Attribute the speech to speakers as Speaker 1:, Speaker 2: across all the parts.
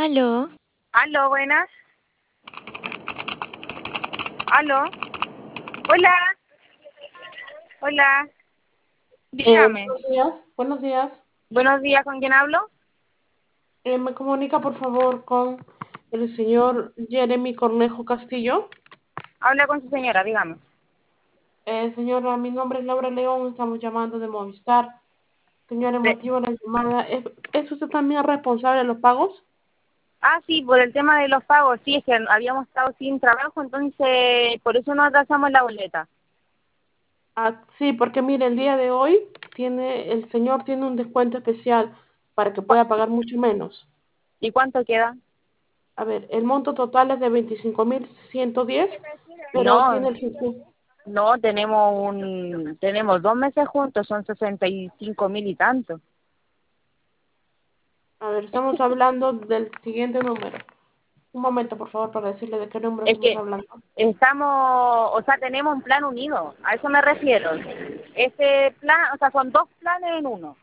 Speaker 1: Aló,
Speaker 2: Aló, buenas. Aló. Hola. Hola. Dígame.
Speaker 3: Buenos días, buenos días.
Speaker 2: Buenos días, ¿con quién hablo?
Speaker 3: Me comunica por favor con el señor Jeremy Cornejo Castillo.
Speaker 2: Habla con su señora, dígame.
Speaker 3: Señora, mi nombre es Laura León, estamos llamando de Movistar. Señor, el
Speaker 2: De-
Speaker 3: motivo de la llamada ¿es usted también responsable de los pagos?
Speaker 2: sí, por el tema de los pagos. Sí, es que habíamos estado sin trabajo, entonces por eso nos atrasamos la boleta.
Speaker 3: Ah, sí, porque mire, el día de hoy el señor tiene un descuento especial para que
Speaker 2: ¿Cu-
Speaker 3: pueda pagar mucho menos.
Speaker 2: ¿Y cuánto queda?
Speaker 3: A ver, el monto total es de 25.110, pero
Speaker 2: No,
Speaker 3: tiene el 50.
Speaker 2: tenemos 2 meses juntos, son 65.000 y tanto.
Speaker 3: A ver, estamos hablando del siguiente número. Un momento, por favor, para decirle de qué número
Speaker 2: Es
Speaker 3: estamos
Speaker 2: que
Speaker 3: hablando.
Speaker 2: tenemos un plan unido, a eso me refiero. Este plan, son dos planes en uno.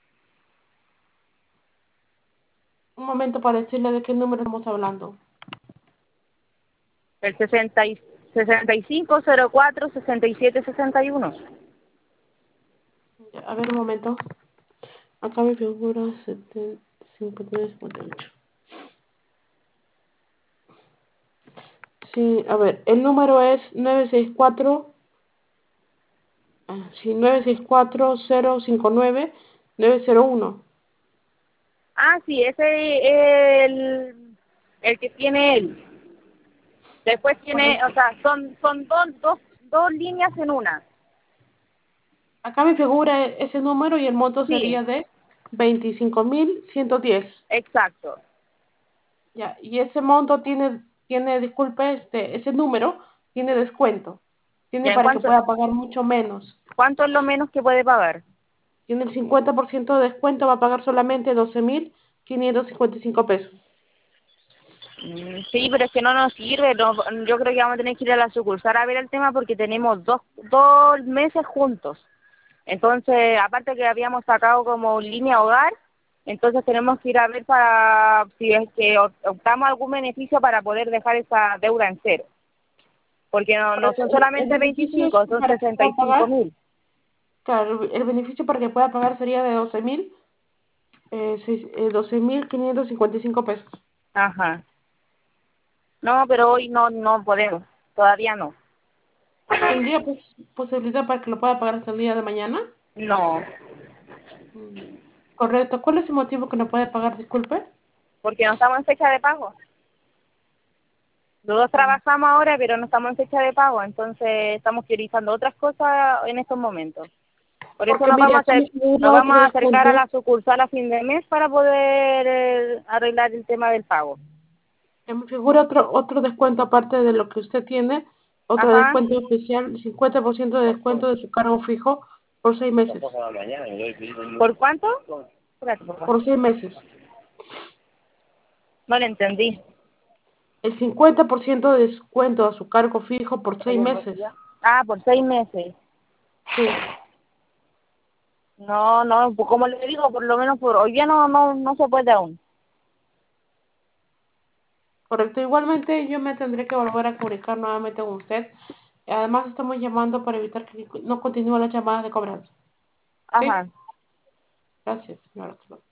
Speaker 3: Un momento para decirle de qué número estamos hablando.
Speaker 2: El 6504-6761.
Speaker 3: Ya, a ver, un momento. Acá me figura 5958. Sí, a ver, el número es 964. Sí, 964-059-901.
Speaker 2: Sí, ese es el que tiene él. Después tiene,
Speaker 3: Correcto.
Speaker 2: son dos líneas en una.
Speaker 3: Acá me figura ese número y el monto
Speaker 2: Sí,
Speaker 3: sería de 25.110.
Speaker 2: exacto.
Speaker 3: Ya, y ese monto disculpe, ese número tiene descuento. Tiene
Speaker 2: ¿Ya en
Speaker 3: para que
Speaker 2: cuánto,
Speaker 3: pueda pagar mucho menos.
Speaker 2: cuánto es lo menos que puede pagar?
Speaker 3: Tiene el 50% de descuento, va a pagar solamente 12.555 pesos.
Speaker 2: Sí, pero es que no nos sirve. Yo creo que vamos a tener que ir a la sucursal a ver el tema porque tenemos dos meses juntos. Entonces, aparte que habíamos sacado como línea hogar, entonces tenemos que ir a ver para si es que optamos algún beneficio para poder dejar esa deuda en cero. Porque
Speaker 3: Por
Speaker 2: no
Speaker 3: eso,
Speaker 2: son
Speaker 3: el
Speaker 2: solamente
Speaker 3: beneficio es
Speaker 2: 25, son
Speaker 3: para que
Speaker 2: sesenta
Speaker 3: pueda
Speaker 2: y cinco
Speaker 3: pagar.
Speaker 2: mil.
Speaker 3: Claro, el beneficio para que pueda pagar sería de 12.555 pesos.
Speaker 2: Ajá. No, pero hoy no podemos. Todavía no.
Speaker 3: ¿Tendría posibilidad para que lo pueda pagar hasta el día de mañana?
Speaker 2: No,
Speaker 3: Mm, Correcto. ¿Cuál es el motivo que no puede pagar? Disculpe.
Speaker 2: porque no estamos en fecha de pago. Los dos
Speaker 3: Mm.
Speaker 2: trabajamos ahora, pero no estamos en fecha de pago, entonces estamos priorizando otras cosas en estos momentos. Por eso
Speaker 3: Porque mire, acá me
Speaker 2: nos
Speaker 3: figura
Speaker 2: vamos
Speaker 3: otro
Speaker 2: a acercar a
Speaker 3: descuento.
Speaker 2: la sucursal a fin de mes para poder arreglar el tema del pago.
Speaker 3: Me figura otro descuento aparte de lo que usted tiene, otro
Speaker 2: Ajá.
Speaker 3: descuento especial, 50% de descuento de su cargo fijo por 6 meses.
Speaker 2: ¿Por cuánto? Espérate, por favor.
Speaker 3: Por 6 meses.
Speaker 2: No le entendí.
Speaker 3: El 50% de descuento a su cargo fijo por 6 meses.
Speaker 2: Por 6 meses.
Speaker 3: Sí,
Speaker 2: No, pues como le digo, por lo menos por hoy día no se puede aún.
Speaker 3: correcto. Igualmente yo me tendré que volver a comunicar nuevamente con usted. Además estamos llamando para evitar que no continúe las llamadas de cobranza. ¿Sí?
Speaker 2: Ajá.
Speaker 3: Gracias, señora.